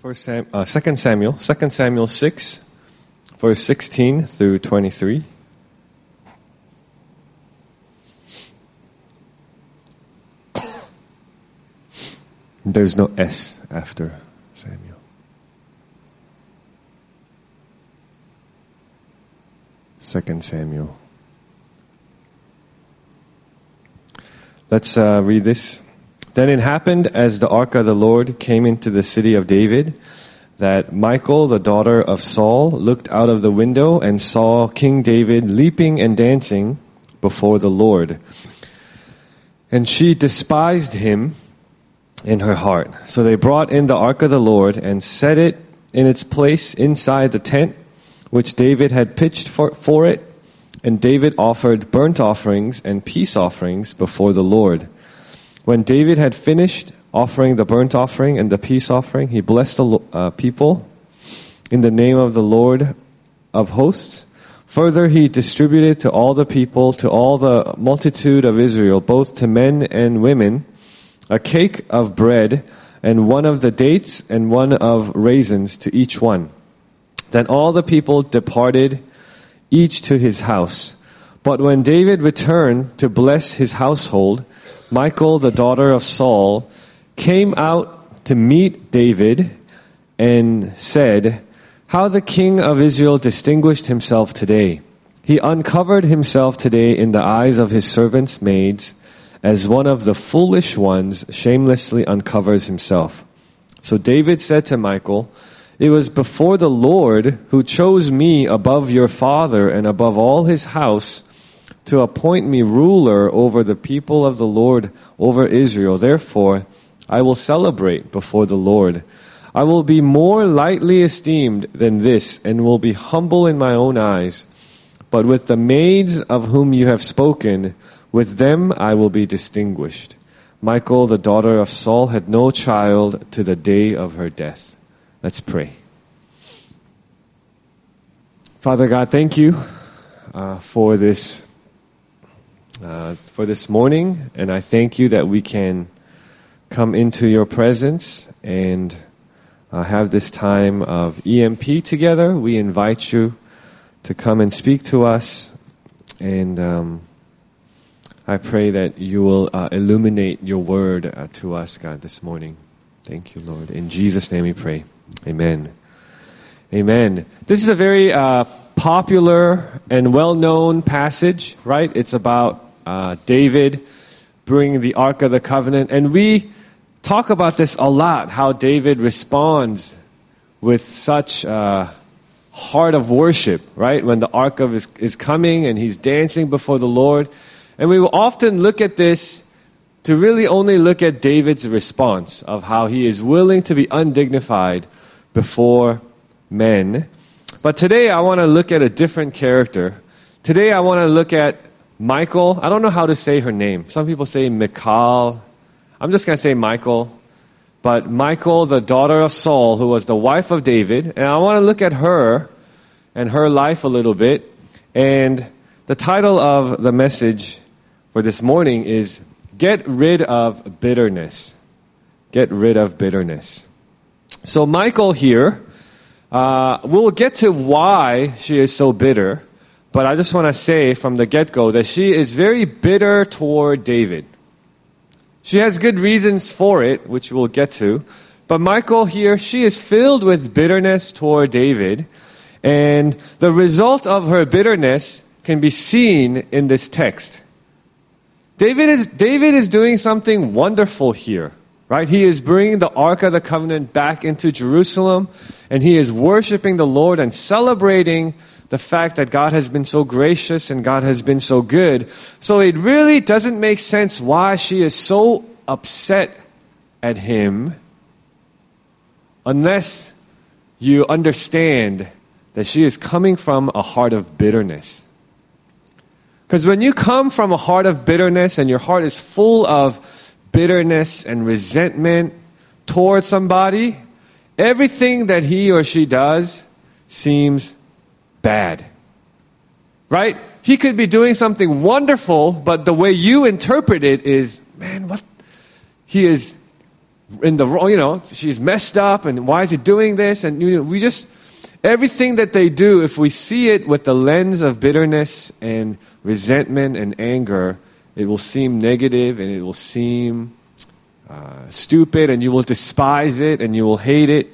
2 Samuel 6, verse 16 through 23. There's no S after Samuel. Second Samuel. Let's read this. Then it happened as the ark of the Lord came into the city of David, that Michal, the daughter of Saul, looked out of the window and saw King David leaping and dancing before the Lord. And she despised him in her heart. So they brought in the ark of the Lord and set it in its place inside the tent which David had pitched for it. And David offered burnt offerings and peace offerings before the Lord. When David had finished offering the burnt offering and the peace offering, he blessed the people in the name of the Lord of hosts. Further, he distributed to all the people, to all the multitude of Israel, both to men and women, a cake of bread and one of the dates and one of raisins to each one. Then all the people departed, each to his house. But when David returned to bless his household, Michal, the daughter of Saul, came out to meet David and said, "How the king of Israel distinguished himself today. He uncovered himself today in the eyes of his servants' maids, as one of the foolish ones shamelessly uncovers himself." So David said to Michal, "It was before the Lord who chose me above your father and above all his house to appoint me ruler over the people of the Lord, over Israel. Therefore, I will celebrate before the Lord. I will be more lightly esteemed than this and will be humble in my own eyes. But with the maids of whom you have spoken, with them I will be distinguished." Michal, the daughter of Saul, had no child to the day of her death. Let's pray. Father God, thank you for this morning, and I thank you that we can come into your presence and have this time of EMP together. We invite you to come and speak to us, and I pray that you will illuminate your word to us, God, this morning. Thank you, Lord. In Jesus' name we pray. Amen. Amen. This is a very popular and well-known passage, right? It's about David bringing the Ark of the Covenant. And we talk about this a lot, how David responds with such heart of worship, right? When the Ark is coming and he's dancing before the Lord. And we will often look at this to really only look at David's response of how he is willing to be undignified before men. But today I want to look at a different character. Today I want to look at Michal. I don't know how to say her name. Some people say Michal. I'm just going to say Michal. But Michal, the daughter of Saul, who was the wife of David. And I want to look at her and her life a little bit. And the title of the message for this morning is Get Rid of Bitterness. Get rid of bitterness. So Michal here, we'll get to why she is so bitter, but I just want to say from the get-go that she is very bitter toward David. She has good reasons for it, which we'll get to, but Michal here, she is filled with bitterness toward David, and the result of her bitterness can be seen in this text. David is doing something wonderful here. Right? He is bringing the Ark of the Covenant back into Jerusalem, and he is worshiping the Lord and celebrating the fact that God has been so gracious and God has been so good. So it really doesn't make sense why she is so upset at him unless you understand that she is coming from a heart of bitterness. Because when you come from a heart of bitterness and your heart is full of bitterness and resentment towards somebody, everything that he or she does seems bad. Right? He could be doing something wonderful, but the way you interpret it is, man, what? He is in the wrong, she's messed up, and why is he doing this? And everything that they do, if we see it with the lens of bitterness and resentment and anger, it will seem negative and it will seem stupid, and you will despise it and you will hate it.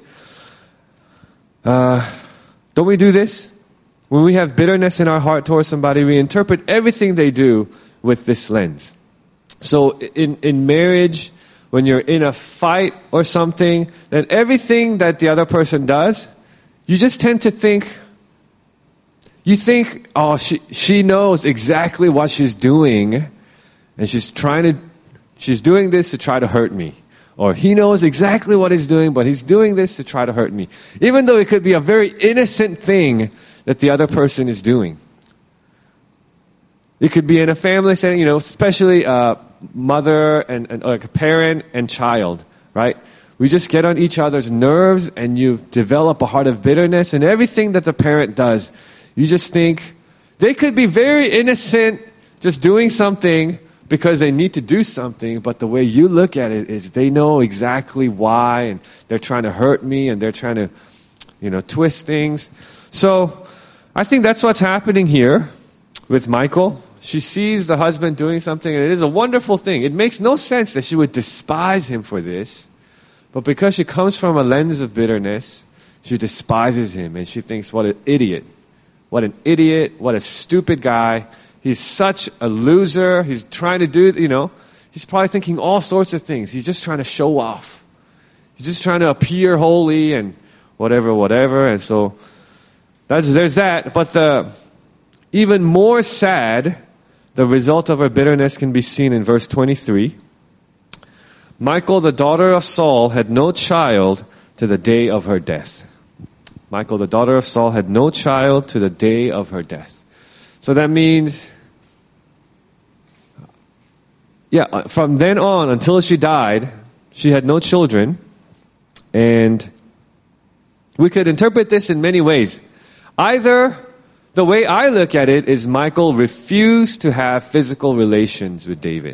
Don't we do this? When we have bitterness in our heart towards somebody, we interpret everything they do with this lens. So in marriage, when you're in a fight or something, then everything that the other person does, you just tend to think, oh, she knows exactly what she's doing, and she's doing this to try to hurt me. Or he knows exactly what he's doing, but he's doing this to try to hurt me. Even though it could be a very innocent thing that the other person is doing. It could be in a family setting, especially mother and like a parent and child, right? We just get on each other's nerves, and you develop a heart of bitterness, and everything that the parent does, you just think they could be very innocent, just doing something because they need to do something, but the way you look at it is they know exactly why, and they're trying to hurt me, and they're trying to, twist things. So I think that's what's happening here with Michal. She sees the husband doing something, and it is a wonderful thing. It makes no sense that she would despise him for this, but because she comes from a lens of bitterness, she despises him, and she thinks, what an idiot, what a stupid guy. He's such a loser. He's trying to do, he's probably thinking all sorts of things. He's just trying to show off. He's just trying to appear holy and whatever. And so there's that. But even more sad, the result of her bitterness can be seen in verse 23. Michal, the daughter of Saul, had no child to the day of her death. Michal, the daughter of Saul, had no child to the day of her death. So that means, from then on until she died, she had no children. And we could interpret this in many ways. Either, the way I look at it is Michal refused to have physical relations with David.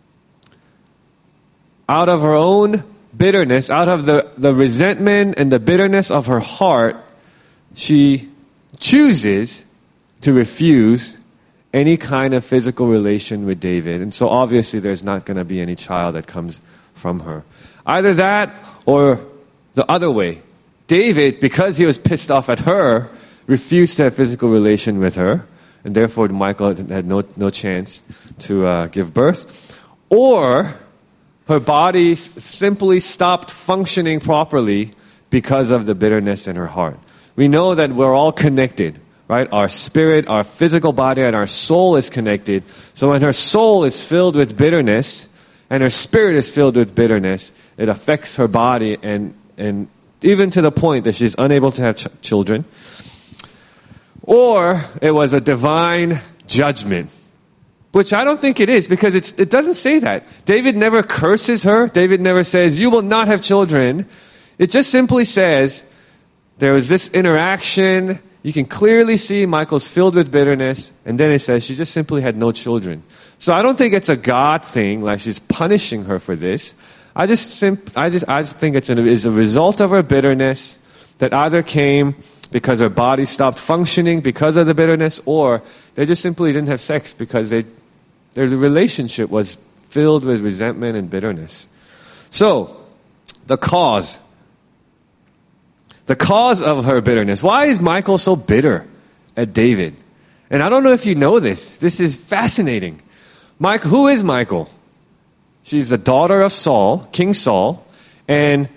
Out of her own bitterness, out of the resentment and the bitterness of her heart, she chooses to refuse any kind of physical relation with David. And so obviously there's not going to be any child that comes from her. Either that or the other way. David, because he was pissed off at her, refused to have physical relation with her, and therefore Michal had no chance to give birth. Or her body simply stopped functioning properly because of the bitterness in her heart. We know that we're all connected. Right? Our spirit, our physical body, and our soul is connected. So when her soul is filled with bitterness, and her spirit is filled with bitterness, it affects her body, and even to the point that she's unable to have children. Or it was a divine judgment, which I don't think it is, because it doesn't say that. David never curses her. David never says, you will not have children. It just simply says, there was this interaction. You can clearly see Michal's filled with bitterness, and then it says she just simply had no children. So I don't think it's a God thing, like she's punishing her for this. I just think it's a result of her bitterness that either came because her body stopped functioning because of the bitterness, or they just simply didn't have sex because their relationship was filled with resentment and bitterness. So, the cause of her bitterness. Why is Michal so bitter at David? And I don't know if you know this. This is fascinating. Who is Michal? She's the daughter of Saul, King Saul. And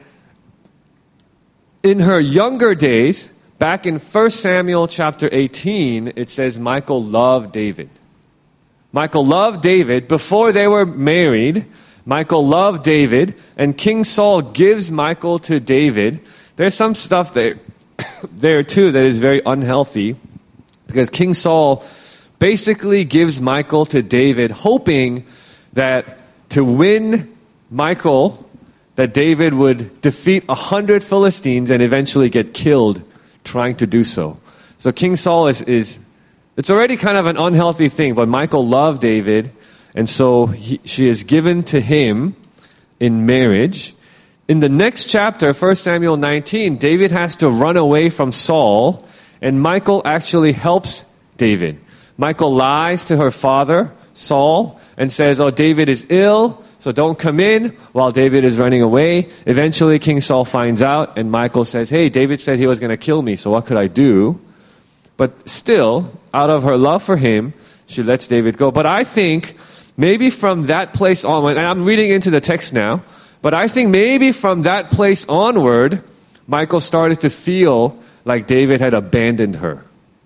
in her younger days, back in 1 Samuel chapter 18, it says Michal loved David. Michal loved David before they were married. Michal loved David, and King Saul gives Michal to David. There's some stuff there too that is very unhealthy, because King Saul basically gives Michal to David, hoping that to win Michal, that David would defeat 100 Philistines and eventually get killed trying to do so. So King Saul it's already kind of an unhealthy thing, but Michal loved David, and so she is given to him in marriage. in the next chapter, 1 Samuel 19, David has to run away from Saul, and Michal actually helps David. Michal lies to her father, Saul, and says, oh, David is ill, so don't come in, while David is running away. Eventually, King Saul finds out, and Michal says, hey, David said he was going to kill me, so what could I do? But still, out of her love for him, she lets David go. But I think maybe from that place onward, and I'm reading into the text now, but I think maybe from that place onward, Michal started to feel like David had abandoned her.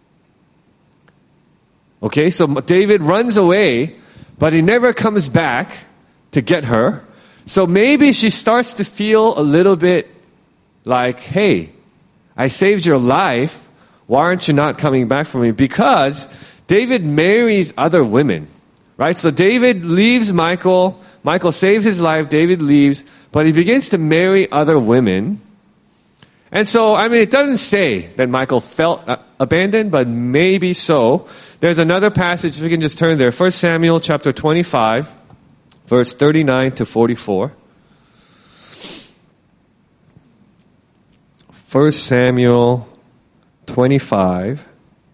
Okay, so David runs away, but he never comes back to get her. So maybe she starts to feel a little bit like, hey, I saved your life. Why aren't you not coming back for me? Because David marries other women, right? So David leaves Michal. Michal saves his life. David leaves, but he begins to marry other women. And so, it doesn't say that Michal felt abandoned, but maybe so. There's another passage, if we can just turn there. 1 Samuel chapter 25, verse 39 to 44. 1 Samuel 25,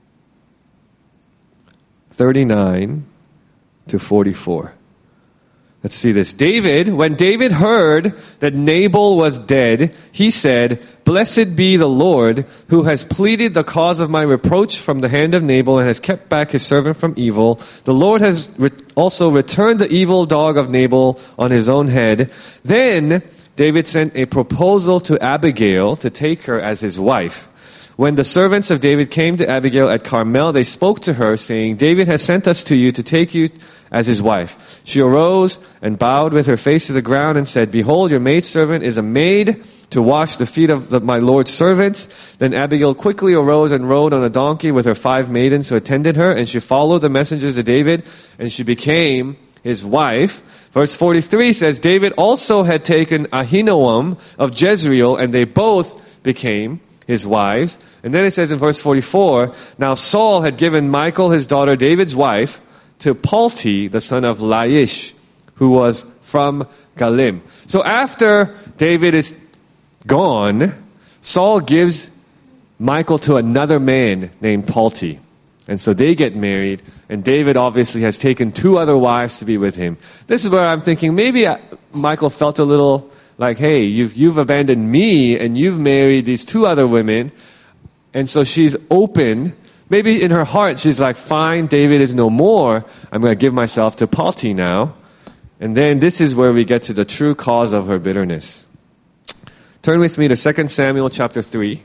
39 to 44. Let's see this. When David heard that Nabal was dead, he said, "Blessed be the Lord, who has pleaded the cause of my reproach from the hand of Nabal and has kept back his servant from evil. The Lord has also returned the evil dog of Nabal on his own head." Then David sent a proposal to Abigail to take her as his wife. When the servants of David came to Abigail at Carmel, they spoke to her, saying, "David has sent us to you to take you as his wife." She arose and bowed with her face to the ground and said, "Behold, your maidservant is a maid to wash the feet of my Lord's servants." Then Abigail quickly arose and rode on a donkey with her 5 maidens who attended her, and she followed the messengers of David, and she became his wife. Verse 43 says, David also had taken Ahinoam of Jezreel, and they both became his wives. And then it says in verse 44, now Saul had given Michal, his daughter, David's wife, to Palti, the son of Laish, who was from Galim. So after David is gone, Saul gives Michal to another man named Palti. And so they get married, and David obviously has taken 2 other wives to be with him. This is where I'm thinking maybe Michal felt a little like, hey, you've abandoned me, and you've married these 2 other women. And so she's open. Maybe in her heart, she's like, fine, David is no more. I'm going to give myself to Palti now. And then this is where we get to the true cause of her bitterness. Turn with me to 2 Samuel chapter 3,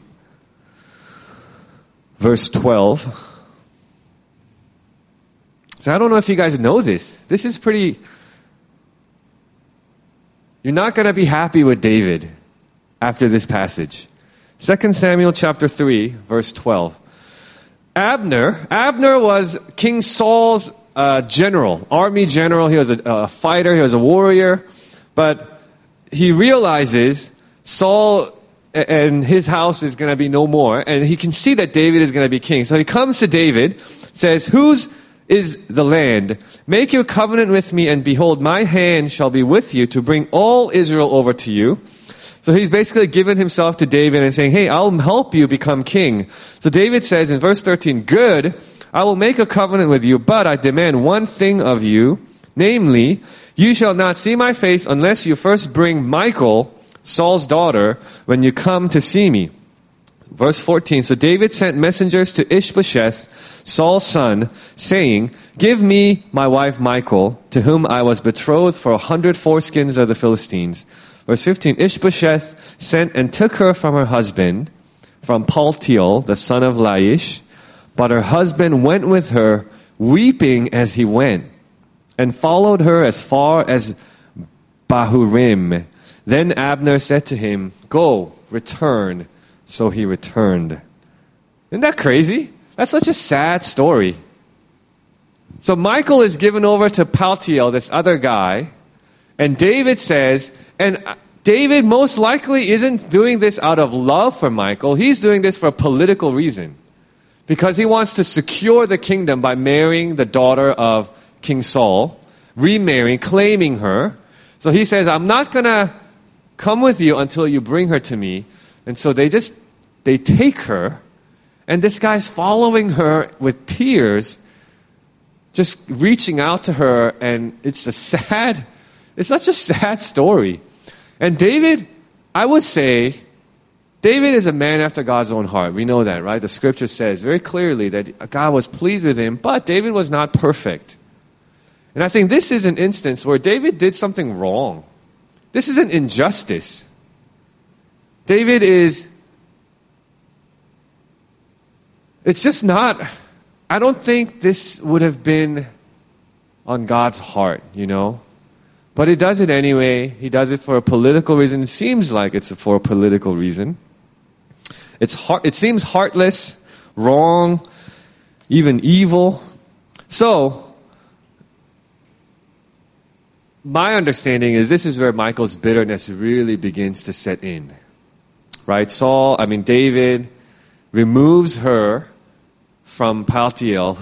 verse 12. So I don't know if you guys know this. This is pretty... You're not going to be happy with David after this passage. 2 Samuel chapter 3, verse 12. Abner was King Saul's general, army general. He was a fighter, he was a warrior. But he realizes Saul and his house is going to be no more. And he can see that David is going to be king. So he comes to David, says, whose is the land? Make your covenant with me, and behold, my hand shall be with you to bring all Israel over to you. So he's basically given himself to David and saying, hey, I'll help you become king. So David says in verse 13, good, I will make a covenant with you, but I demand one thing of you, namely, you shall not see my face unless you first bring Michal, Saul's daughter, when you come to see me. Verse 14, so David sent messengers to Ishbosheth, Saul's son, saying, give me my wife Michal, to whom I was betrothed for 100 foreskins of the Philistines. Verse 15, Ishbosheth sent and took her from her husband, from Paltiel, the son of Laish, but her husband went with her, weeping as he went, and followed her as far as Bahurim. Then Abner said to him, go, return. So he returned. Isn't that crazy? That's such a sad story. So Michal is given over to Paltiel, this other guy, and David says, and David most likely isn't doing this out of love for Michal. He's doing this for a political reason. Because he wants to secure the kingdom by marrying the daughter of King Saul, remarrying, claiming her. So he says, I'm not going to come with you until you bring her to me. And so they take her, and this guy's following her with tears, just reaching out to her, and it's such a sad story. And David, I would say, David is a man after God's own heart. We know that, right? The scripture says very clearly that God was pleased with him, but David was not perfect. And I think this is an instance where David did something wrong. This is an injustice. It's just not, I don't think this would have been on God's heart, But he does it anyway. He does it for a political reason. It seems like it's for a political reason. It seems heartless, wrong, even evil. So, my understanding is this is where Michal's bitterness really begins to set in. Right? David removes her from Paltiel,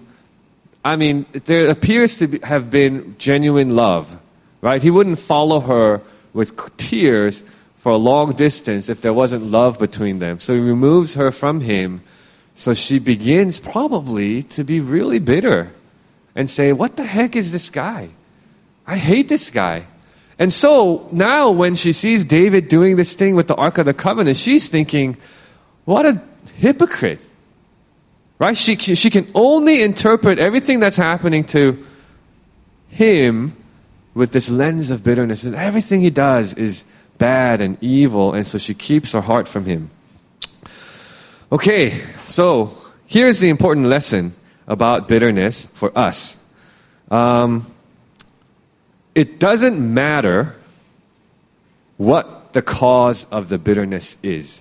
there appears to have been genuine love. Right? He wouldn't follow her with tears for a long distance if there wasn't love between them. So he removes her from him. So she begins probably to be really bitter and say, what the heck is this guy? I hate this guy. And so now when she sees David doing this thing with the Ark of the Covenant, she's thinking, what a hypocrite. Right? She can only interpret everything that's happening to him with this lens of bitterness. And everything he does is bad and evil, and so she keeps her heart from him. Okay, so here's the important lesson about bitterness for us. It doesn't matter what the cause of the bitterness is.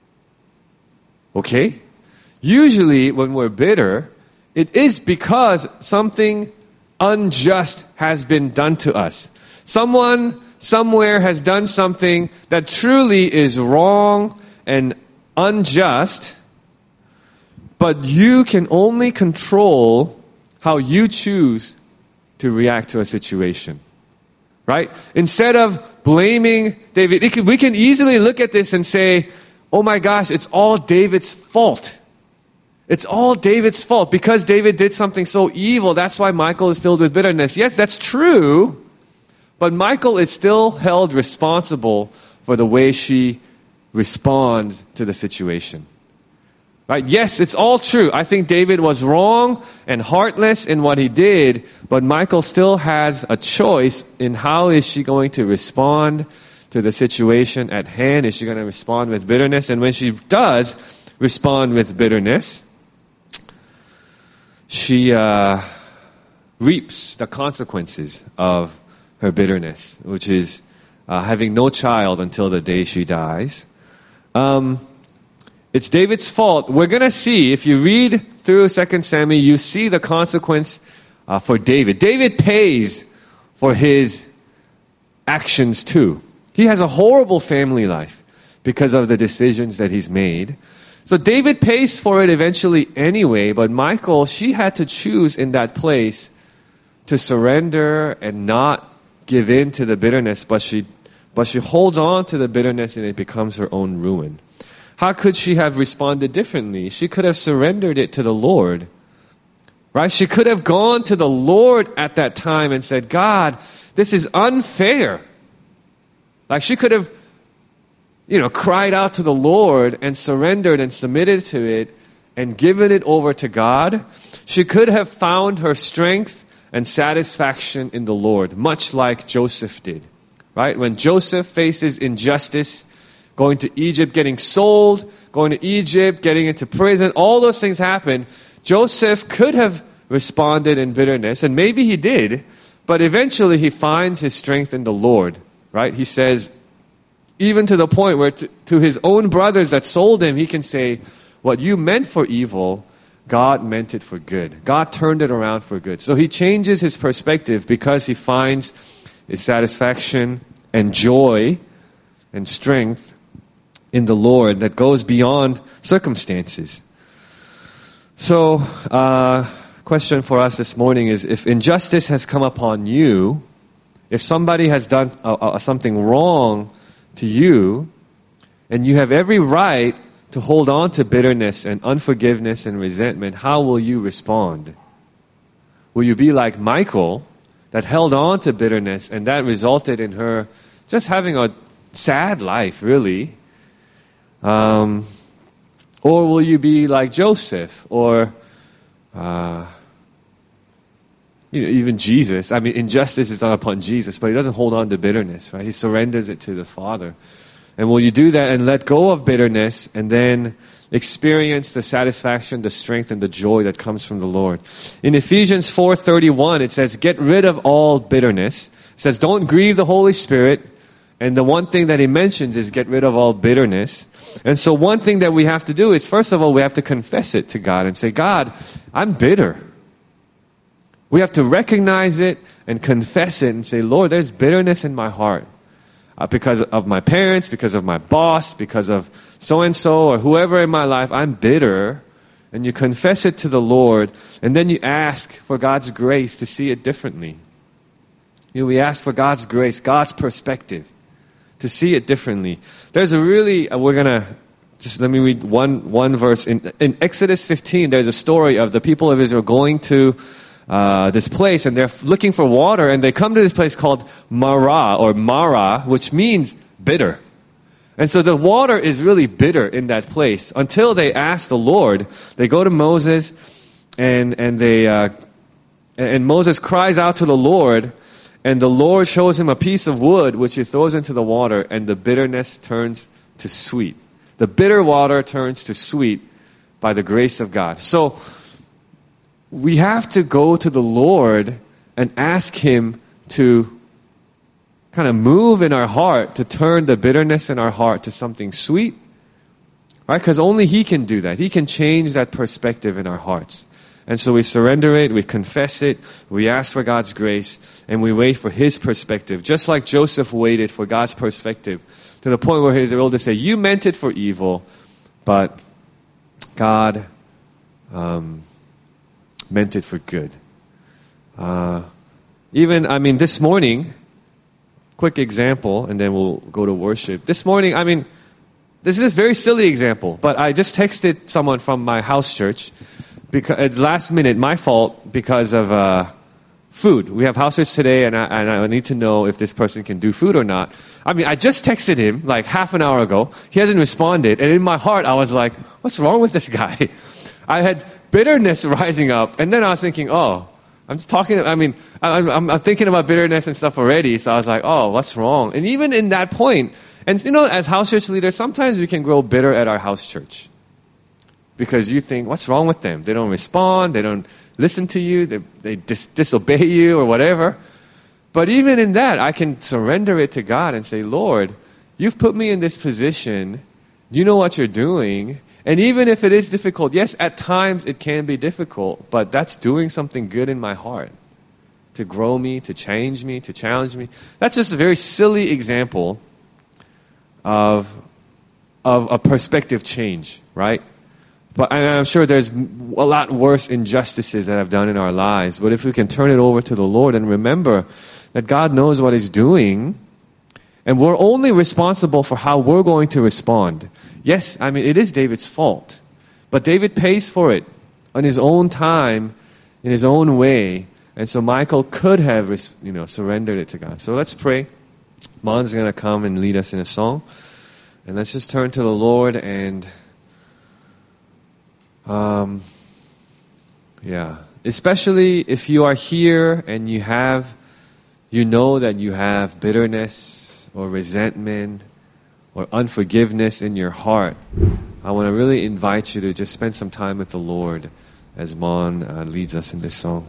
Okay? Usually when we're bitter, it is because something unjust has been done to us. Someone somewhere has done something that truly is wrong and unjust, but you can only control how you choose to react to a situation. Right? Instead of blaming David, we can easily look at this and say, oh my gosh, it's all David's fault. It's all David's fault. Because David did something so evil, that's why Michal is filled with bitterness. Yes, that's true. But Michal is still held responsible for the way she responds to the situation. Right? Yes, it's all true. I think David was wrong and heartless in what he did, but Michal still has a choice in how is she going to respond to the situation at hand. Is she going to respond with bitterness? And when she does respond with bitterness, she reaps the consequences of her bitterness, which is having no child until the day she dies. It's David's fault. We're going to see, if you read through 2 Samuel, you see the consequence for David. David pays for his actions too. He has a horrible family life because of the decisions that he's made. So David pays for it eventually anyway, but Michal, she had to choose in that place to surrender and not give in to the bitterness, but she holds on to the bitterness and it becomes her own ruin. How could she have responded differently? She could have surrendered it to the Lord. Right? She could have gone to the Lord at that time and said, God, this is unfair. Like she could have, cried out to the Lord and surrendered and submitted to it and given it over to God. She could have found her strength and satisfaction in the Lord, much like Joseph did. Right? When Joseph faces injustice, going to Egypt, getting sold, going to Egypt, getting into prison, all those things happen. Joseph could have responded in bitterness, and maybe he did, but eventually he finds his strength in the Lord, right? He says, even to the point where to his own brothers that sold him, he can say, what you meant for evil, God meant it for good. God turned it around for good. So he changes his perspective because he finds his satisfaction and joy and strength in the Lord that goes beyond circumstances. So, question for us this morning is, if injustice has come upon you, if somebody has done something wrong to you, and you have every right to hold on to bitterness and unforgiveness and resentment, how will you respond? Will you be like Michal, that held on to bitterness, and that resulted in her just having a sad life, really? Or will you be like Joseph, or even Jesus? I mean, injustice is done upon Jesus, but he doesn't hold on to bitterness, right? He surrenders it to the Father. And will you do that and let go of bitterness and then experience the satisfaction, the strength, and the joy that comes from the Lord? In Ephesians 4:31, it says, get rid of all bitterness. It says, don't grieve the Holy Spirit. And the one thing that he mentions is get rid of all bitterness. And so one thing that we have to do is, first of all, we have to confess it to God and say, God, I'm bitter. We have to recognize it and confess it and say, Lord, there's bitterness in my heart. Because of my parents, because of my boss, because of so-and-so or whoever in my life, I'm bitter. And you confess it to the Lord, and then you ask for God's grace to see it differently. We ask for God's grace, God's perspective, to see it differently. There's a really, we're going to, just let me read one verse. In Exodus 15, there's a story of the people of Israel going to this place, and they're looking for water, and they come to this place called Mara, which means bitter. And so the water is really bitter in that place until they ask the Lord. They go to Moses, and Moses cries out to the Lord, and the Lord shows him a piece of wood which he throws into the water, and the bitterness turns to sweet. The bitter water turns to sweet by the grace of God. So we have to go to the Lord and ask him to kind of move in our heart, to turn the bitterness in our heart to something sweet, right? Because only he can do that. He can change that perspective in our hearts. And so we surrender it, we confess it, we ask for God's grace, and we wait for his perspective. Just like Joseph waited for God's perspective to the point where he was able to say, you meant it for evil, but God meant it for good. This morning, quick example, and then we'll go to worship. This morning, this is a very silly example, but I just texted someone from my house church, because it's last minute, my fault, because of food. We have house church today, and I need to know if this person can do food or not. I just texted him like half an hour ago. He hasn't responded, and in my heart, I was like, what's wrong with this guy? I had bitterness rising up, and then I was thinking, I'm thinking about bitterness and stuff already, so I was like, what's wrong? And even in that point, and as house church leaders, sometimes we can grow bitter at our house church. Because you think, what's wrong with them? They don't respond, they don't listen to you, they disobey you or whatever. But even in that, I can surrender it to God and say, Lord, you've put me in this position, you know what you're doing. And even if it is difficult, yes, at times it can be difficult, but that's doing something good in my heart to grow me, to change me, to challenge me. That's just a very silly example of a perspective change, right? But I'm sure there's a lot worse injustices that I've done in our lives. But if we can turn it over to the Lord and remember that God knows what he's doing, and we're only responsible for how we're going to respond. Yes, it is David's fault. But David pays for it on his own time, in his own way. And so Michal could have, surrendered it to God. So let's pray. Mon's going to come and lead us in a song. And let's just turn to the Lord and, especially if you are here and you know that you have bitterness or resentment or unforgiveness in your heart, I want to really invite you to just spend some time with the Lord as Mon leads us in this song.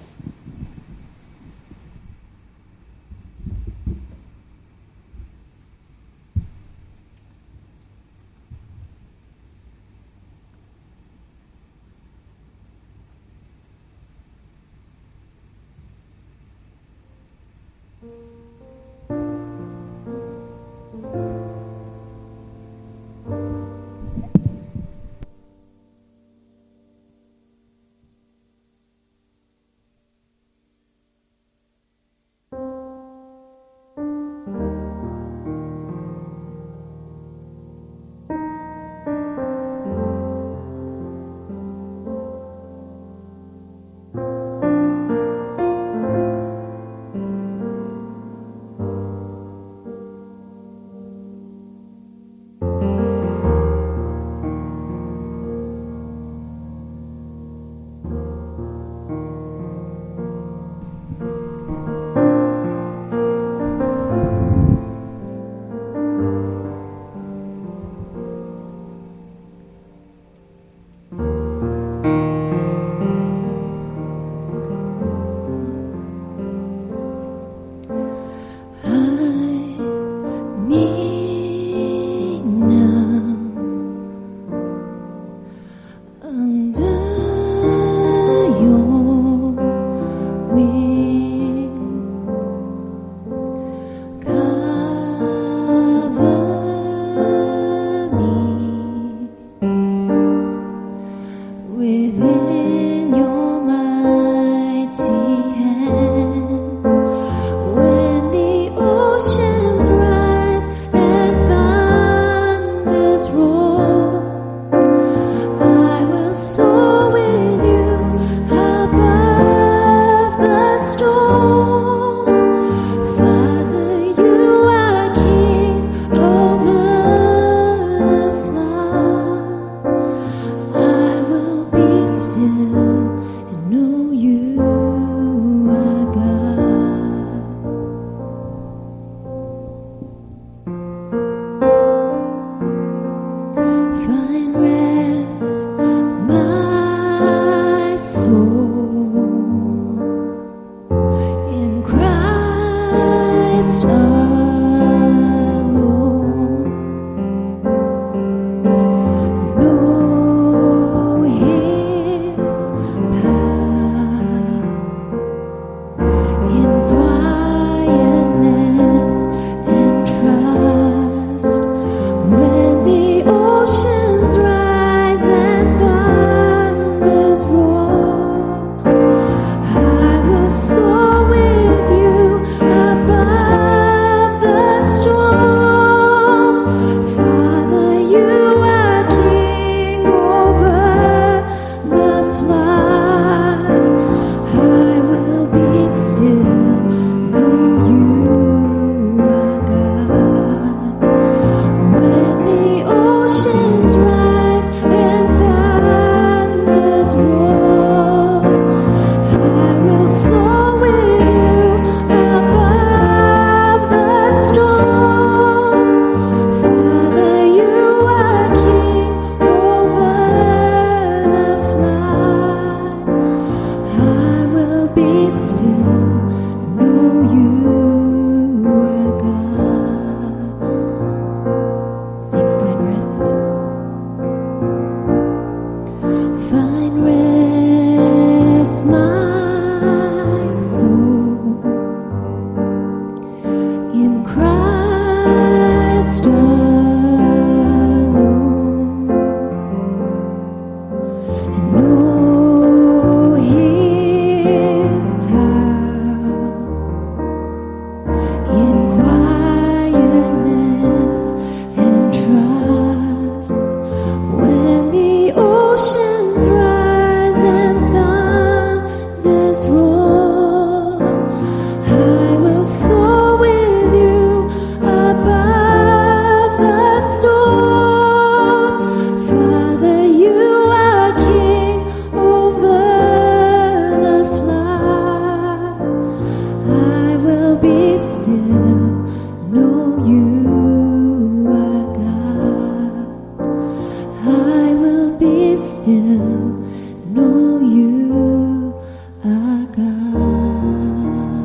still know you are God.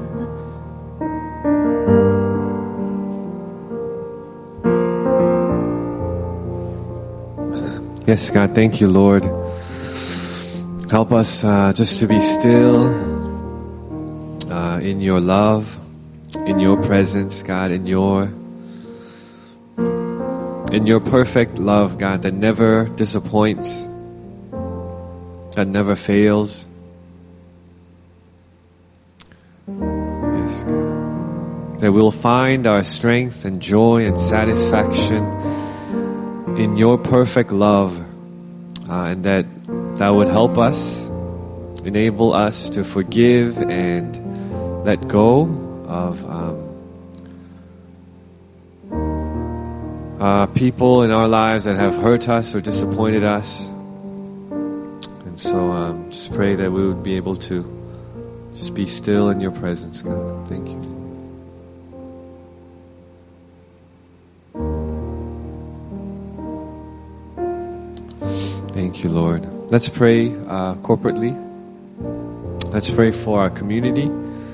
Yes, God, thank you, Lord. Help us just to be still in your love, in your presence, God, in your perfect love, God, that never disappoints, that never fails. Yes, God. That we'll find our strength and joy and satisfaction in your perfect love, and that would help us, enable us to forgive and let go of people in our lives that have hurt us or disappointed us. And so just pray that we would be able to just be still in your presence, God. Thank you. Thank you, Lord. Let's pray corporately. Let's pray for our community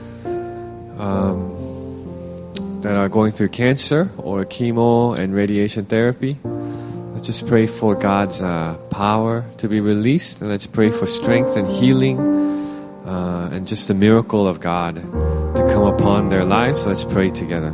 that are going through cancer or chemo and radiation therapy. Let's just pray for God's power to be released, and let's pray for strength and healing and just the miracle of God to come upon their lives. So let's pray together.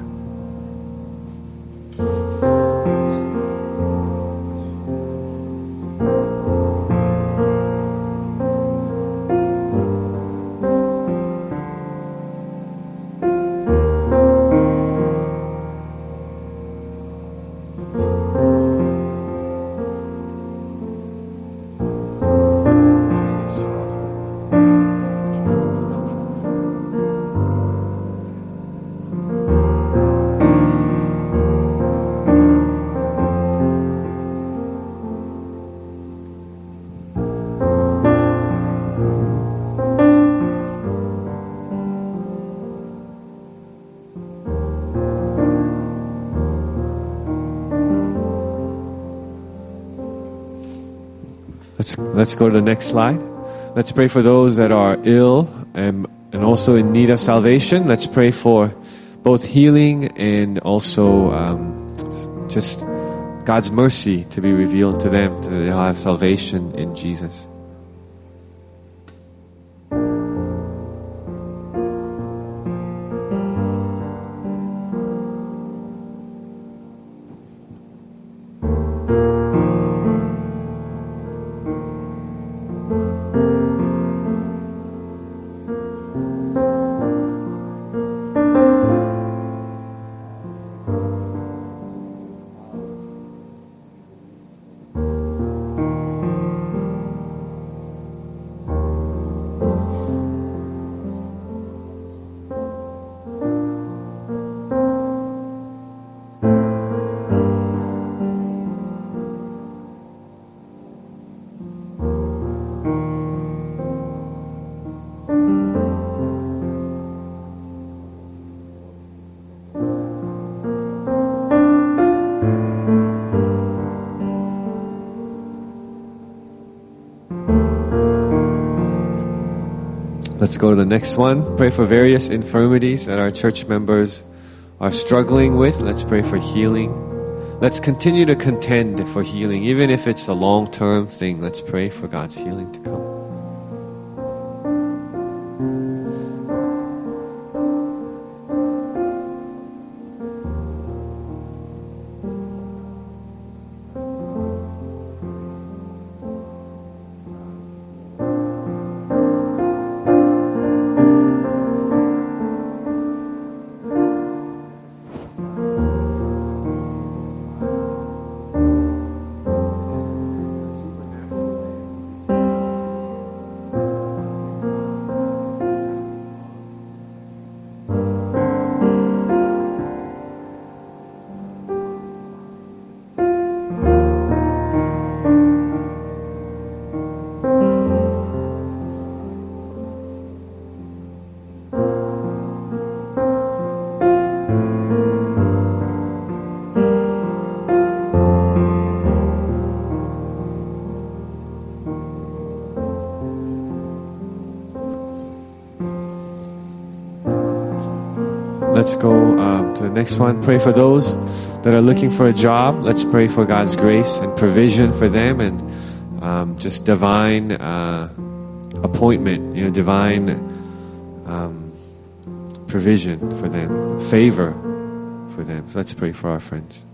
Let's go to the next slide. Let's pray for those that are ill and also in need of salvation. Let's pray for both healing and also just God's mercy to be revealed to them, to they'll have salvation in Jesus. Let's go to the next one. Pray for various infirmities that our church members are struggling with. Let's pray for healing. Let's continue to contend for healing, even if it's a long-term thing. Let's pray for God's healing to come. let's go to the next one. Pray for those that are looking for a job. Let's pray for God's grace and provision for them, and just divine appointment, divine provision for them, favor for them. So let's pray for our friends.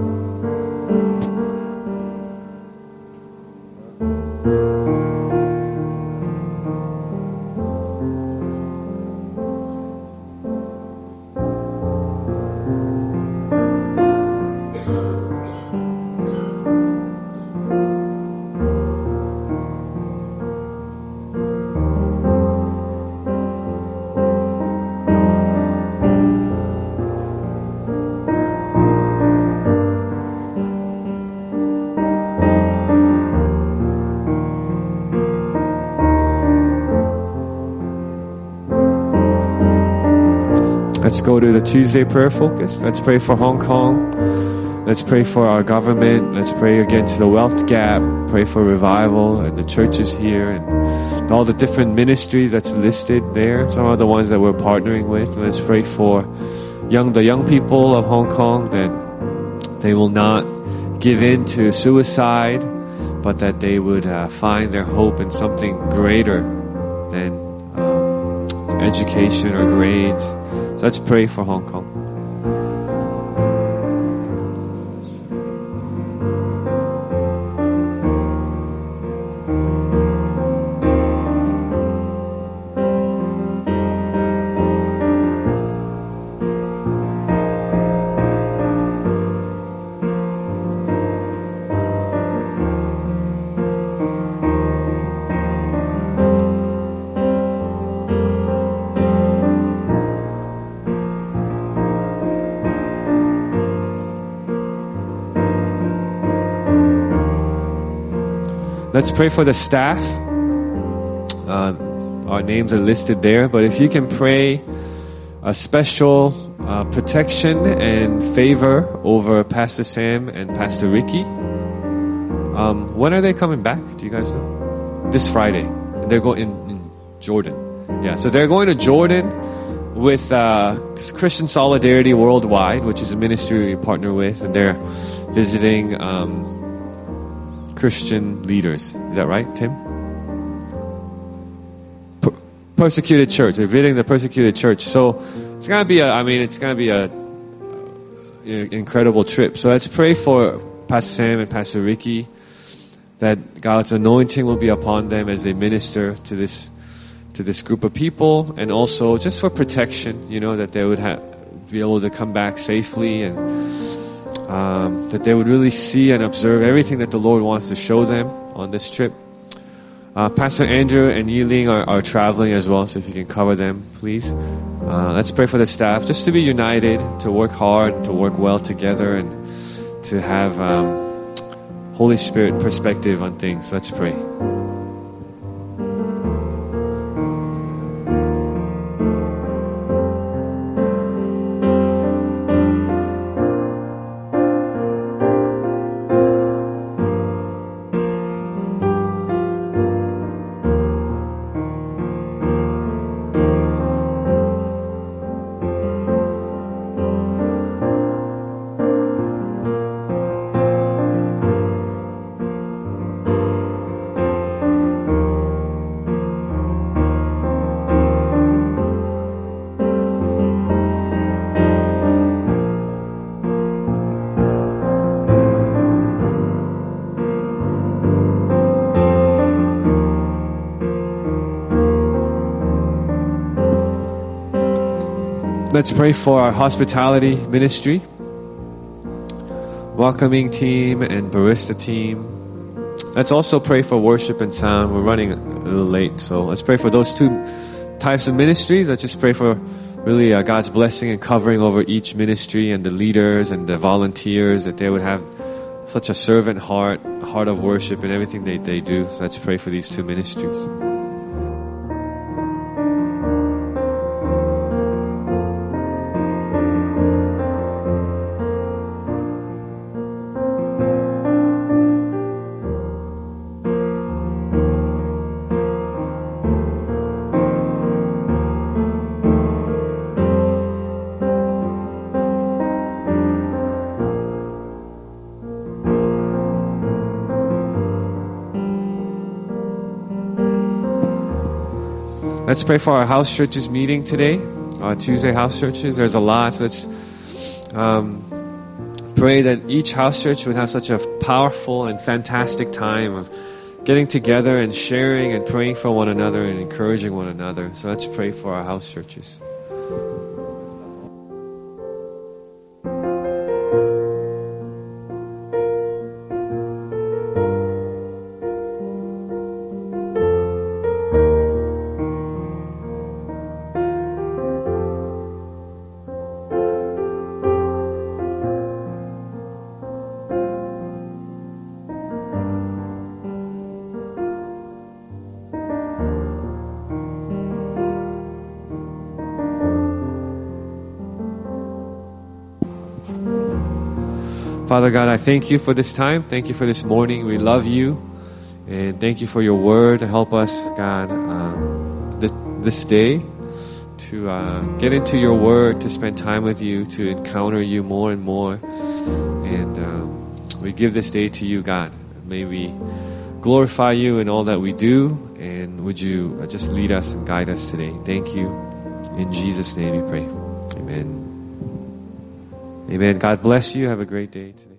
Let's go to the Tuesday prayer focus. Let's pray for Hong Kong. Let's pray for our government. Let's pray against the wealth gap. Pray for revival and the churches here and all the different ministries that's listed there. Some of the ones that we're partnering with. And let's pray for the young people of Hong Kong, that they will not give in to suicide, but that they would find their hope in something greater than education or grades. So let's pray for Hong Kong. Let's pray for the staff. Our names are listed there, but if you can pray a special protection and favor over Pastor Sam and Pastor Ricky. When are they coming back? Do you guys know? This Friday. They're going in Jordan. Yeah, so they're going to Jordan with Christian Solidarity Worldwide, which is a ministry we partner with, and they're visiting Christian leaders. Is that right, Tim? Persecuted church. They're visiting the persecuted church. So it's gonna be a incredible trip. So let's pray for Pastor Sam and Pastor Ricky, that God's anointing will be upon them as they minister to this group of people, and also just for protection. That they would be able to come back safely, and that they would really see and observe everything that the Lord wants to show them on this trip. Pastor Andrew and Yiling are traveling as well, so if you can cover them, please. Let's pray for the staff, just to be united, to work hard, to work well together, and to have Holy Spirit perspective on things. Let's pray. Let's pray for our hospitality ministry, welcoming team and barista team. Let's also pray for worship and sound. We're running a little late, so let's pray for those two types of ministries. Let's just pray for really God's blessing and covering over each ministry and the leaders and the volunteers, that they would have such a servant heart, a heart of worship in everything they do. So let's pray for these two ministries. Let's pray for our house churches meeting today, Tuesday house churches. There's a lot. So let's pray that each house church would have such a powerful and fantastic time of getting together and sharing and praying for one another and encouraging one another. So let's pray for our house churches. Father God, I thank you for this time. Thank you for this morning. We love you. And thank you for your word to help us, God, this day to get into your word, to spend time with you, to encounter you more and more. And we give this day to you, God. May we glorify you in all that we do. And would you just lead us and guide us today. Thank you. In Jesus' name we pray. Amen. Amen. God bless you. Have a great day today.